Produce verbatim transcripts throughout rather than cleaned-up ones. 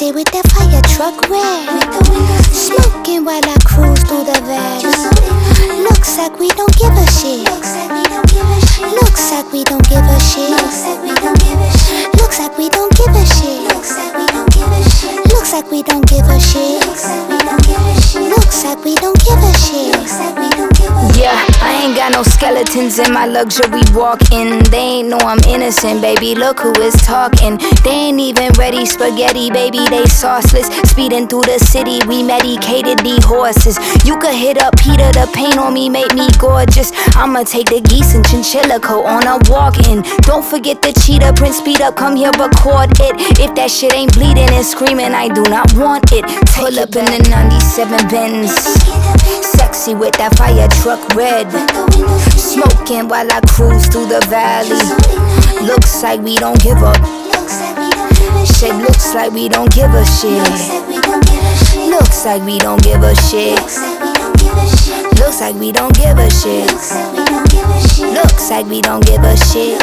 Sexy with that fire truck red, smoking while I cruise through the valley. Looks like we don't give a shit. Looks like we don't give a shit. Looks like we don't give a shit. Looks like we don't give a shit. Looks like we don't give a shit. Looks like we don't give a shit. Looks like we don't give a shit. Looks like we don't give a shit. Looks like we don't give a shit. Yeah, I ain't got no skeletons in my luxury walk-in. They ain't know I'm innocent, baby, look who is talking. They ain't even ready spaghetti, baby, they sauceless. Speeding through the city, we medicated these horses. You could hit up Peter, the paint on me made me gorgeous. I'ma take the geese and chinchilla coat on a walk-in. Don't forget the cheetah print, speed up, come here, record it. If that shit ain't bleeding and screaming, I do not want it. Pull up in the ninety-seven Benz, sexy with that fire truck red, smoking while I cruise through the valley. Looks like we don't give up. Shit, looks like we don't give a shit. Looks like we don't give a shit. Looks like we don't give a shit. Looks like we don't give a shit.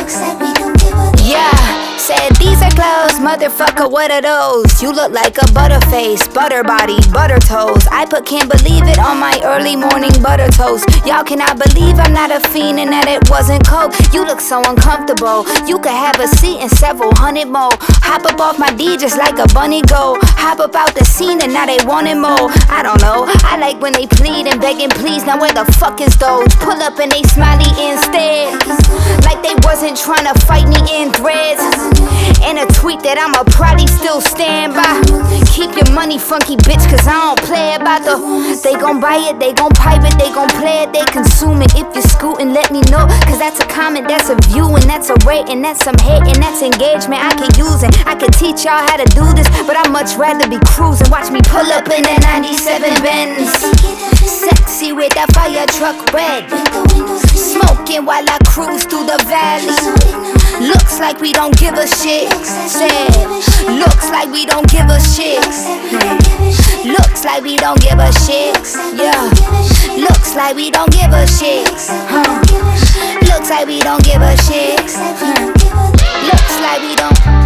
Yeah. Said these are clothes, motherfucker, what are those? You look like a butterface, butter body, butter toes. I put can't believe it on my early morning butter toast. Y'all cannot believe I'm not a fiend and that it wasn't coke. You look so uncomfortable, you could have a seat and several hundred more. Hop up off my D just like a bunny go. Hop up out the scene and now they wanting more. I don't know, I like when they plead and begging please. Now where the fuck is those? Pull up and they smiley instead, like they wasn't trying to fight me in threads. And a tweet that I'ma probably still stand by. Keep your money funky, bitch, cause I don't play about the. They gon' buy it, they gon' pipe it, they gon' play it, they consume it. If you scootin', let me know, cause that's a comment, that's a view, and that's a rate, and that's some hate, and that's engagement I can use it. I can teach y'all how to do this, but I'd much rather be cruising. Watch me pull up in that ninety-seven Benz, sexy with that fire truck red, smoking while I cruise through the valley. Looks like we don't give a shit. Said, looks like we don't give a shit. Looks like we don't give a shit. Yeah. Looks like we don't give a shit. Huh. Looks like we don't give a shit. Looks like we don't.